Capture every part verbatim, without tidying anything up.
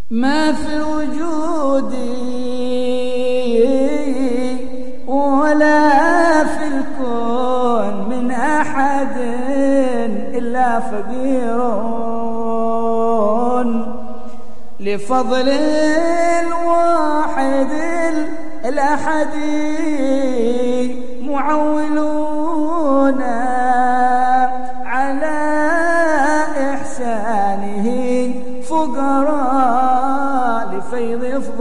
ما في وجودي ولا في الكون من أحد إلا فقير لفضل الواحد الأحد معولون على إحسانه فقراء لفيض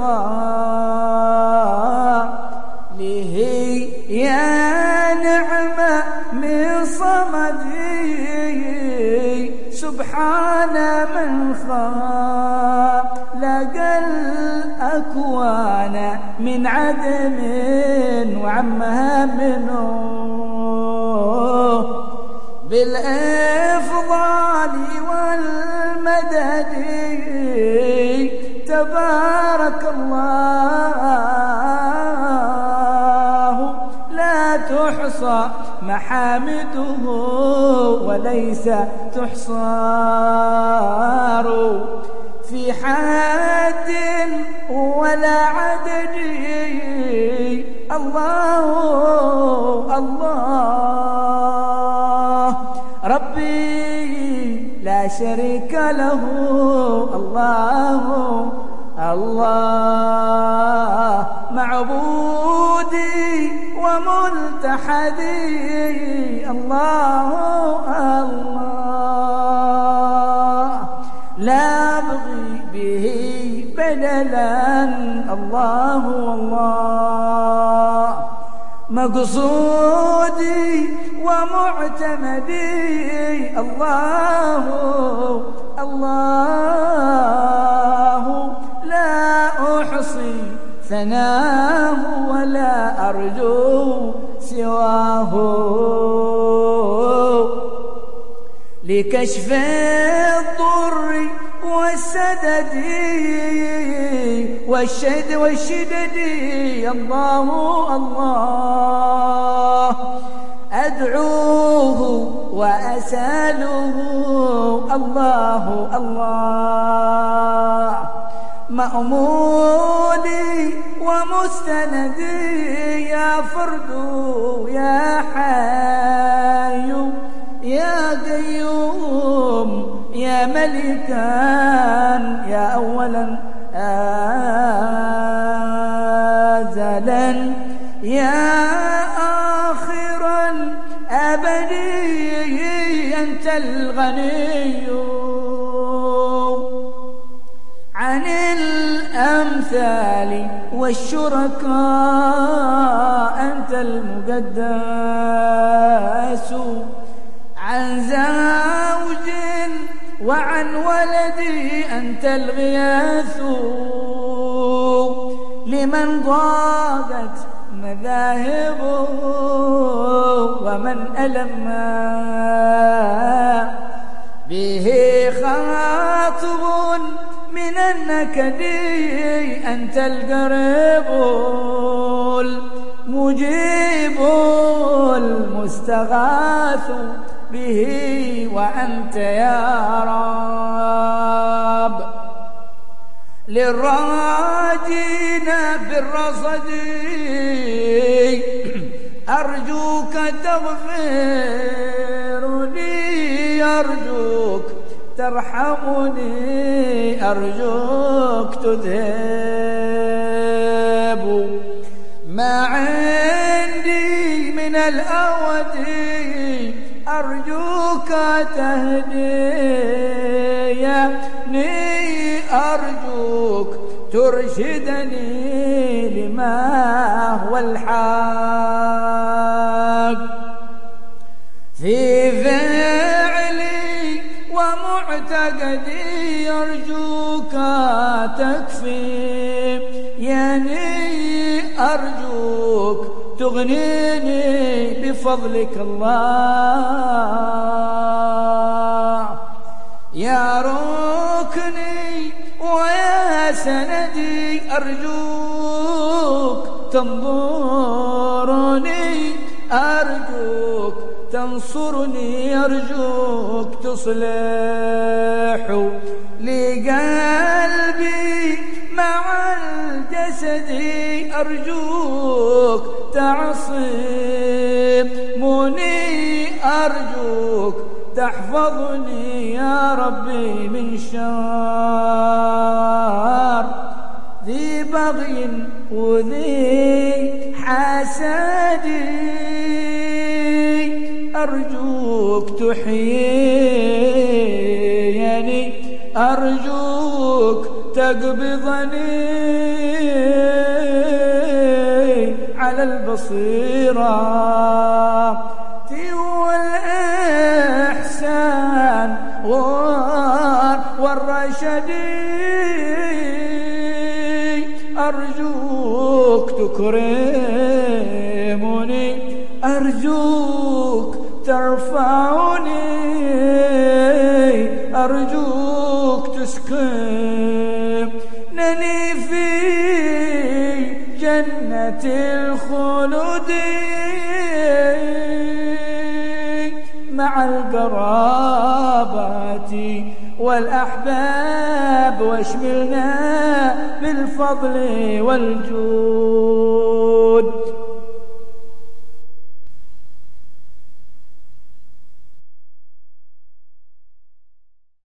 إفضاله يا نعمة من صمدي سبحان من خلق الأكوان من عدم وعمها منه بالإفضال والمدد تبارك الله لا تحصى محامده وليس تحصار في حد ولا عدد الله الله ربي لا شريك له الله الله معبودي وملتحدي الله الله لا أبغي به بدلا الله الله مقصودي ومعتمدي الله الله لا أحصي ثناه ولا أرجو سواه لكشف الضر والسدد والشد والشدد الله الله أدعوه وأسأله الله الله مأمولي ومستندي يا فرد يا حي يا قيوم يا ملكا يا أولا آزلا يا آخرا أبدي أنت الغني عن الأمثال والشركاء أنت المقدس عن زوج وعن ولدي أنت الغياث لمن ضاقت مذاهبه ومن ألم به خاطب من النكد أنت القريب المجيب المستغاث به وأنت يا رب للراجين بالرصد أرجوك تغفر لي أرجوك ترحمني أرجوك تذهب ما عندي من الأودي أرجوك تهديني أرجوك ترشدني لما هو الحق في فعلي ومعتقدي أرجوك تكفيني أرجوك تغنيني بفضلك الله يا ركني ويا سندي أرجوك تنظرني أرجوك تنصرني أرجوك تصلح لي قلبي مع الجسد أرجوك تعصمني أرجوك تحفظني يا ربي من شر ذي بغي وذي حسد أرجوك تحييني أرجوك تقبضني على البصيرة والإحسان والرشد أرجوك تكرمني أرجوك ترفعني أرجوك تسكنني في جنة الخلود مع القرابات والأحباب واشملنا بالفضل والجود.